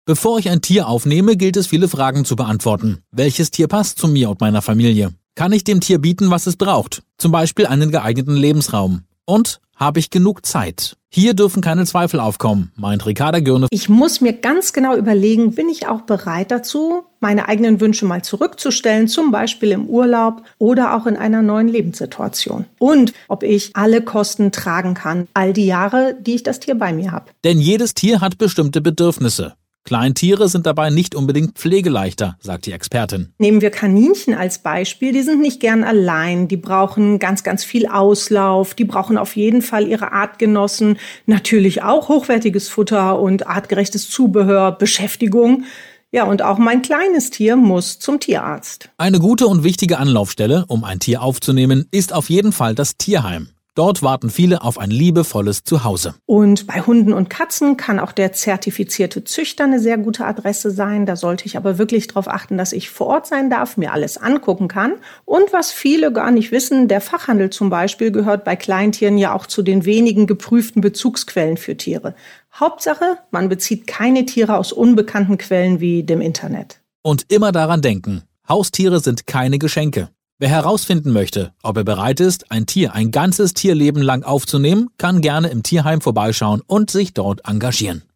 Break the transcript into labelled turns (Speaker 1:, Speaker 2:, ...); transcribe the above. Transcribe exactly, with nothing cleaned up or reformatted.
Speaker 1: Bevor ich ein Tier aufnehme, gilt es, viele Fragen zu beantworten. Welches Tier passt zu mir und meiner Familie? Kann ich dem Tier bieten, was es braucht? Zum Beispiel einen geeigneten Lebensraum. Und habe ich genug Zeit? Hier dürfen keine Zweifel aufkommen, meint Ricarda Gürne.
Speaker 2: Ich muss mir ganz genau überlegen, bin ich auch bereit dazu, meine eigenen Wünsche mal zurückzustellen, zum Beispiel im Urlaub oder auch in einer neuen Lebenssituation. Und ob ich alle Kosten tragen kann, all die Jahre, die ich das Tier bei mir habe.
Speaker 1: Denn jedes Tier hat bestimmte Bedürfnisse. Kleintiere sind dabei nicht unbedingt pflegeleichter, sagt die Expertin.
Speaker 2: Nehmen wir Kaninchen als Beispiel, die sind nicht gern allein, die brauchen ganz, ganz viel Auslauf, die brauchen auf jeden Fall ihre Artgenossen, natürlich auch hochwertiges Futter und artgerechtes Zubehör, Beschäftigung. Ja, und auch mein kleines Tier muss zum Tierarzt.
Speaker 1: Eine gute und wichtige Anlaufstelle, um ein Tier aufzunehmen, ist auf jeden Fall das Tierheim. Dort warten viele auf ein liebevolles Zuhause.
Speaker 2: Und bei Hunden und Katzen kann auch der zertifizierte Züchter eine sehr gute Adresse sein. Da sollte ich aber wirklich darauf achten, dass ich vor Ort sein darf, mir alles angucken kann. Und was viele gar nicht wissen, der Fachhandel zum Beispiel gehört bei Kleintieren ja auch zu den wenigen geprüften Bezugsquellen für Tiere. Hauptsache, man bezieht keine Tiere aus unbekannten Quellen wie dem Internet.
Speaker 1: Und immer daran denken, Haustiere sind keine Geschenke. Wer herausfinden möchte, ob er bereit ist, ein Tier ein ganzes Tierleben lang aufzunehmen, kann gerne im Tierheim vorbeischauen und sich dort engagieren.